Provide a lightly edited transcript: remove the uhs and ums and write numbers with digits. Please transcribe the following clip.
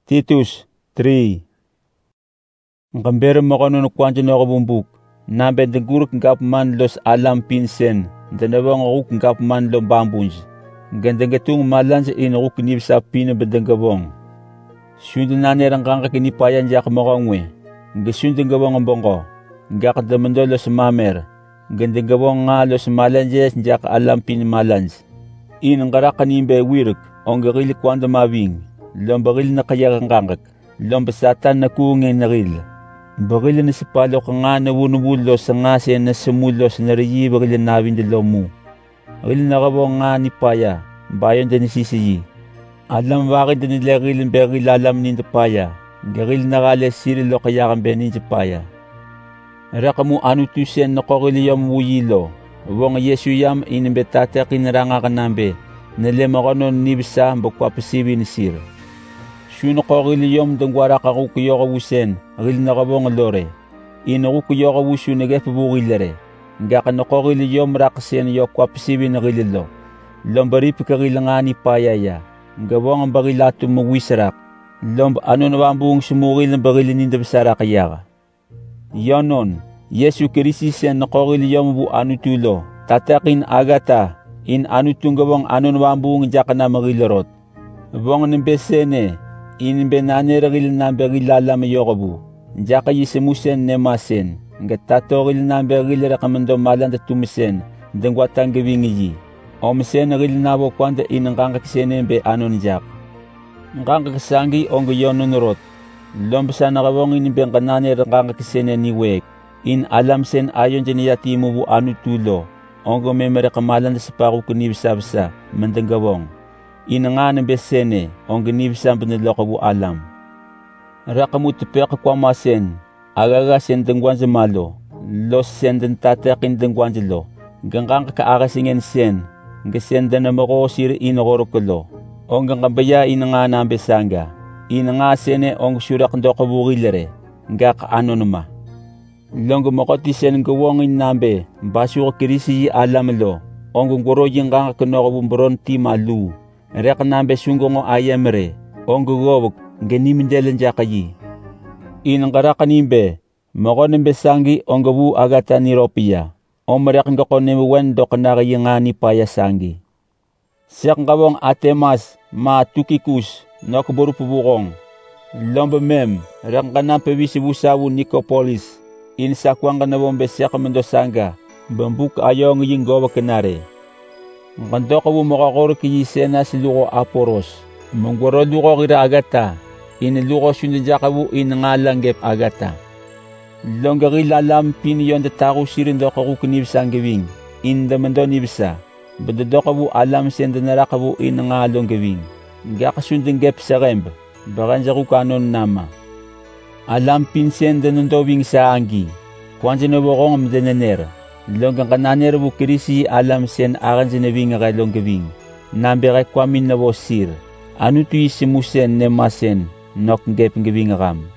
Titus 3. Ngambere makono no kwanje no bumbuk. Nambe ndenguruk ngap man los alam pinsen. Ndanawang ruk ngap man lo bambunj. Ngendengetung malanje in ruk nibsa pina bedengabong. Sundu nane ranganga kini payan jak morongwe. Ngesundu ngabong mbongo. Ngak demendo los mamer. Ngendengabong nga los malanjes jak alam pin malanj. In ngarakanimbe wirik. Ongerili kwanda mawing. Lombaril na kayakangangak. Lombasatan na kungeng naril. Baril na sipalo ka nga na wunubulo sa nga siya na sumulos na riyi baril na windalo mo. Ril na rabong nga ni Paya. Bayon din sisiyi. Alam wakid din nila rilin beril alam ninda Paya. Garil na rale sirilo kayakan benin sa Paya. Raka mo anu tusen na koriliyam wuyilo. Wong Yesu yam inimbetate kinaranga kanambe. Nalema kono nibisa mbokwa pasibi ni sir. Shuno koriliyom dengwara karukuyo wusen. Ril na rabong lore. Inukuyo wusu negefu burilere. Ngaka na koriliyom raksen yo kwa pasibi na rililo. Lombari pikarilangani payaya. Ngawang ang barilatu mawisarak. Lomb ano na wambung sumuril ng barilin ninda basara kayaga. Yonon, Yesu Kirisi sen na koriliyom bu anu tulo. Tatakin agata. In anu tunggawang anu na wambung jaka na marilorot. Wong nimbesene. In benane ragil na berilala mayokabu. Jaka yisimusen nemasen. Nga tatoril na beril rakamando malan da tumisen. Dengwatang gawingi. Omsen ril na bo kwanda inangkanga kisene be anon jak. Nganga kasangi ongo yonon rot. Lombasa nakawang inibeng kanane ranganga kisene ni wek. In alam sen ayon janiyati mo bu anu tulo. Ongo memere kamalan da sipaku kunibisabsa. Mandangawang. Inanga ng besene, ang ginibisang paniloko alam. Rakamu tupeka kwa masen, agaga sendengwan sa malo, los senden tatakin dengwan lo, ganggang kakaakasingen sen, gasenda na mako sir inokorokulo, ang gangabaya inanga ng besanga, inanga sene ang surak ndo kabukilere, gaka ano numa. Longo makoti sen gawangin nambe, baso kirisi alam lo, ang gungoro yung kakanokabumbron ti malu. Rek nambe sungongo ayamre, ongo gowok, ganimindelen jakayi. Inang karakanimbe, makonembe sangi ongo bu agata ni ropia, omrek ngako nemuwen dokanari nga ni Paya sangi. Siyak ngawang atemas, ma tukikus, nakaburu pubukong. Lomba mem, rek kanampe wisibusawu Nikopolis, insakwang kanawombe siyak mendosanga, bambuk ayong yung gowok kanare. Ngando ka bumakakoro kiyisena si Luko Aporos. Mungwaro Luko kira agata. Iniluko sunadya ka bu inangalanggep agata. Longgari lalam piniyon da tako sirin do kakukunib sang gawing. Indamando nibsa. Badado ka bu alam senda nara ka bu inangalong gawing. Nga kasundang gep sa remb. Bakan sa kukanon nama. Alam pinsenda nandawing sa anggi. Kwanza na bukong amdananer. Longgang kananer bu kirisi alam sen akan sinabing nga longgawing. Nambere kwamin na bosir. Ano tu isimusen ne masen nok ngep ngawing akam.